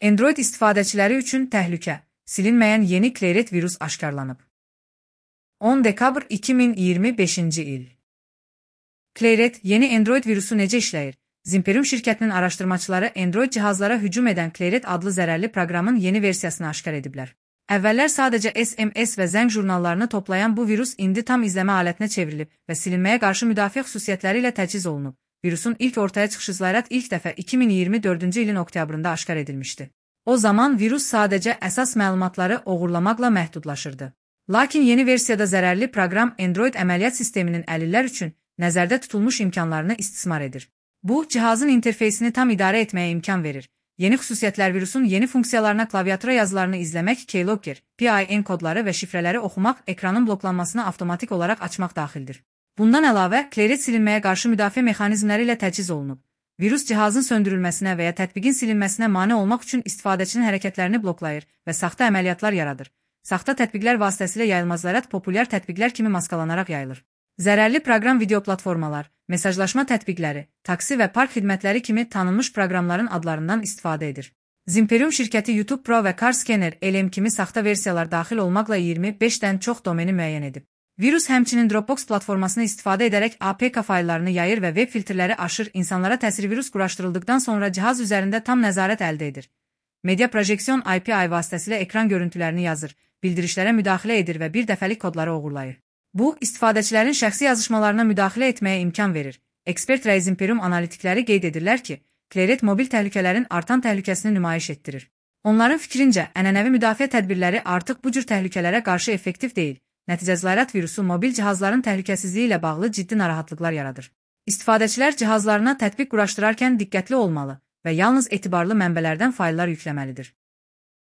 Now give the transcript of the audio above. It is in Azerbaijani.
Android istifadəçiləri üçün təhlükə, silinməyən yeni Claret virus aşkarlanıb. 10 dekabr 2025-ci il. Claret, yeni Android virusu necə işləyir? Zimperium şirkətinin araşdırmaçıları Android cihazlara hücum edən Claret adlı zərərli proqramın yeni versiyasını aşkar ediblər. Əvvəllər sadəcə SMS və zəng jurnallarını toplayan bu virus indi tam izləmə alətinə çevrilib və silinməyə qarşı müdafiə xüsusiyyətləri ilə təchiz olunub. Virusun ilk ortaya çıxışı Zlayrat ilk dəfə 2024-cü ilin oktyabrında aşkar edilmişdi. O zaman virus sadəcə əsas məlumatları oğurlamaqla məhdudlaşırdı. Lakin yeni versiyada zərərli proqram Android əməliyyat sisteminin əlillər üçün nəzərdə tutulmuş imkanlarını istismar edir. Bu, cihazın interfeysini tam idarə etməyə imkan verir. Yeni xüsusiyyətlər virusun yeni funksiyalarına klaviatura yazılarını izləmək, keylogger, PIN kodları və şifrələri oxumaq, ekranın bloklanmasını avtomatik olaraq açmaq daxildir. Bundan əlavə, Claret silinməyə qarşı müdafiə mexanizmləri ilə təchiz olunub. Virus cihazın söndürülməsinə və ya tətbiqin silinməsinə mane olmaq üçün istifadəçinin hərəkətlərini bloklayır və saxta əməliyyatlar yaradır. Saxta tətbiqlər vasitəsilə yayılmazlar populyar tətbiqlər kimi maskalanaraq yayılır. Zərərli proqram video platformalar, mesajlaşma tətbiqləri, taksi və park xidmətləri kimi tanınmış proqramların adlarından istifadə edir. Zimperium şirkəti YouTube Pro və Car Scanner LM kimi saxta versiyalar daxil olmaqla 25-dən çox domeni müəyyən edib. Virus həmçinin Dropbox platformasını istifadə edərək APK fayllarını yayır və web filtrləri aşır, insanlara təsir virus quraşdırıldıqdan sonra cihaz üzərində tam nəzarət əldə edir. Media projeksiyon API vasitəsilə ekran görüntülərini yazır, bildirişlərə müdaxilə edir və bir dəfəlik kodları oğurlayır. Bu, istifadəçilərin şəxsi yazışmalarına müdaxilə etməyə imkan verir. Ekspert və Zimperium analitikləri qeyd edirlər ki, Claret mobil təhlükələrin artan təhlükəsini nümayiş etdirir. Onların fikrincə, ənənəvi müdafiə tədbirləri artıq bu cür təhlükələrə qarşı effektiv deyil. Nəticə Zlayrat virusu mobil cihazların təhlükəsizliyi ilə bağlı ciddi narahatlıqlar yaradır. İstifadəçilər cihazlarına tətbiq quraşdırarkən diqqətli olmalı və yalnız etibarlı mənbələrdən fayllar yükləməlidir.